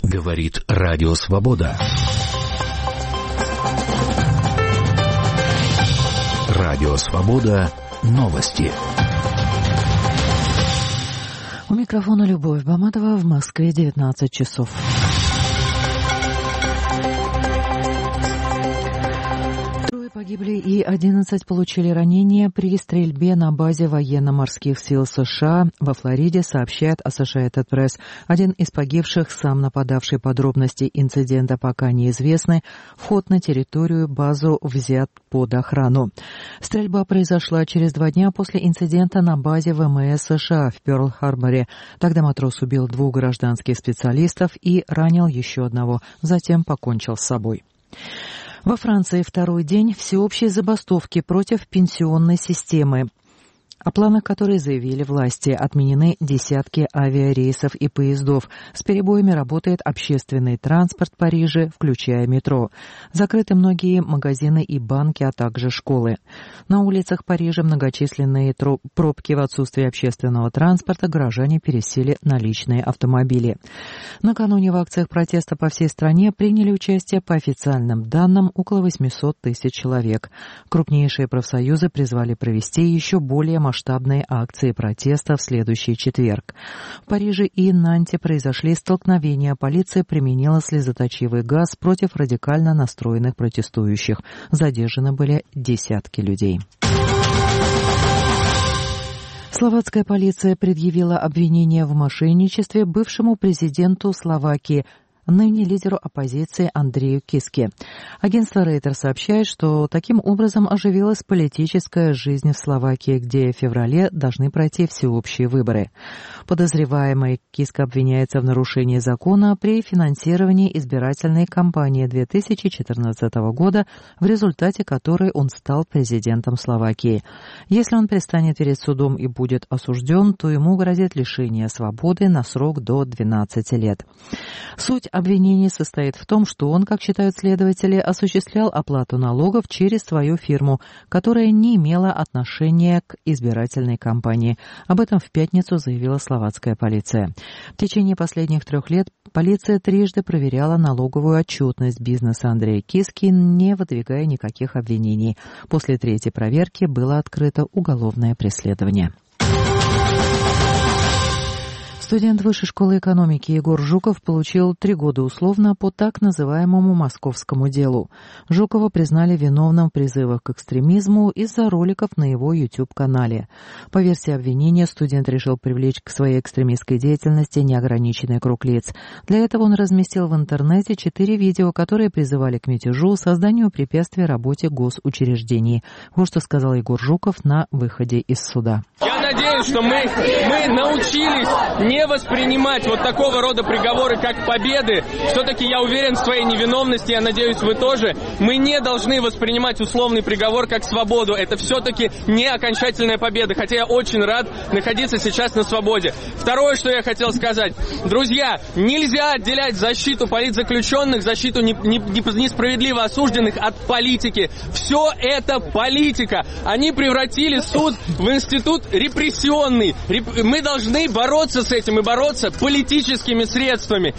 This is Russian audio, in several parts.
Говорит Радио Свобода. Радио Свобода. Новости. У микрофона Любовь Баматова, в Москве 19 часов. Погибли и 11 получили ранения при стрельбе на базе военно-морских сил США во Флориде, сообщает Associated Press. Один из погибших, сам нападавший, подробности инцидента пока неизвестны. Вход на территорию базу взят под охрану. Стрельба произошла через 2 дня после инцидента на базе ВМС США в Пёрл-Харборе. Тогда матрос убил 2 гражданских специалистов и ранил еще одного, затем покончил с собой. Во Франции второй день всеобщей забастовки против пенсионной системы, о планах которой заявили власти. Отменены десятки авиарейсов и поездов. С перебоями работает общественный транспорт в Париже, включая метро. Закрыты многие магазины и банки, а также школы. На улицах Парижа многочисленные пробки. В отсутствие общественного транспорта горожане пересели на личные автомобили. Накануне в акциях протеста по всей стране приняли участие, по официальным данным, около 800 тысяч человек. Крупнейшие профсоюзы призвали провести еще более масштабные акции протеста в следующий четверг. В Париже и Нанте произошли столкновения. Полиция применила слезоточивый газ против радикально настроенных протестующих. Задержаны были десятки людей. Словацкая полиция предъявила обвинение в мошенничестве бывшему президенту Словакии, ныне лидеру оппозиции Андрею Киске. Агентство Рейтер сообщает, что таким образом оживилась политическая жизнь в Словакии, где в феврале должны пройти всеобщие выборы. Подозреваемый Киска обвиняется в нарушении закона при финансировании избирательной кампании 2014 года, в результате которой он стал президентом Словакии. Если он предстанет перед судом и будет осужден, то ему грозит лишение свободы на срок до 12 лет. Суть обвинение состоит в том, что он, как считают следователи, осуществлял оплату налогов через свою фирму, которая не имела отношения к избирательной кампании. Об этом в пятницу заявила словацкая полиция. В течение последних 3 лет полиция трижды проверяла налоговую отчетность бизнеса Андрея Киски, не выдвигая никаких обвинений. После 3-й проверки было открыто уголовное преследование. Студент Высшей школы экономики Егор Жуков получил 3 года условно по так называемому московскому делу. Жукова признали виновным в призывах к экстремизму из-за роликов на его YouTube-канале. По версии обвинения, студент решил привлечь к своей экстремистской деятельности неограниченный круг лиц. Для этого он разместил в интернете 4 видео, которые призывали к мятежу, созданию препятствий работе госучреждений. Вот что сказал Егор Жуков на выходе из суда. Я надеюсь, что мы научились не воспринимать вот такого рода приговоры как победы. Все-таки я уверен в своей невиновности, я надеюсь, вы тоже. Мы не должны воспринимать условный приговор как свободу. Это все-таки не окончательная победа, хотя я очень рад находиться сейчас на свободе. Второе, что я хотел сказать. Друзья, нельзя отделять защиту политзаключенных, защиту несправедливо осужденных от политики. Все это политика. Они превратили суд в институт репрессионный. Мы должны бороться с этим и бороться политическими средствами.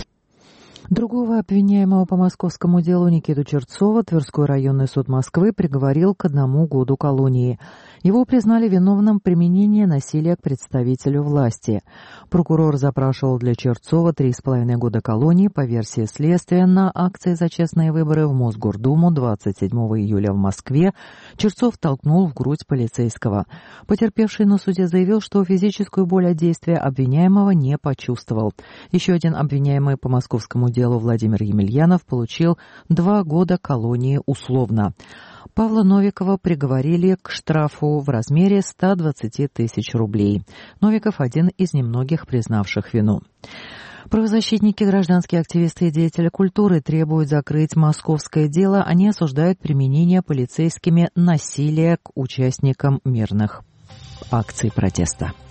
Другого обвиняемого по московскому делу Никиту Черцова Тверской районный суд Москвы приговорил к 1 году колонии. Его признали виновным в применении насилия к представителю власти. Прокурор запрашивал для Черцова 3,5 года колонии по версии следствия. На акции за честные выборы в Мосгордуму 27 июля в Москве Черцов толкнул в грудь полицейского. Потерпевший на суде заявил, что физическую боль от действия обвиняемого не почувствовал. Еще один обвиняемый по московскому делу Владимир Емельянов получил 2 года колонии условно. Павла Новикова приговорили к штрафу в размере 120 тысяч рублей. Новиков – один из немногих признавших вину. Правозащитники, гражданские активисты и деятели культуры требуют закрыть московское дело. Они осуждают применение полицейскими насилия к участникам мирных акций протеста.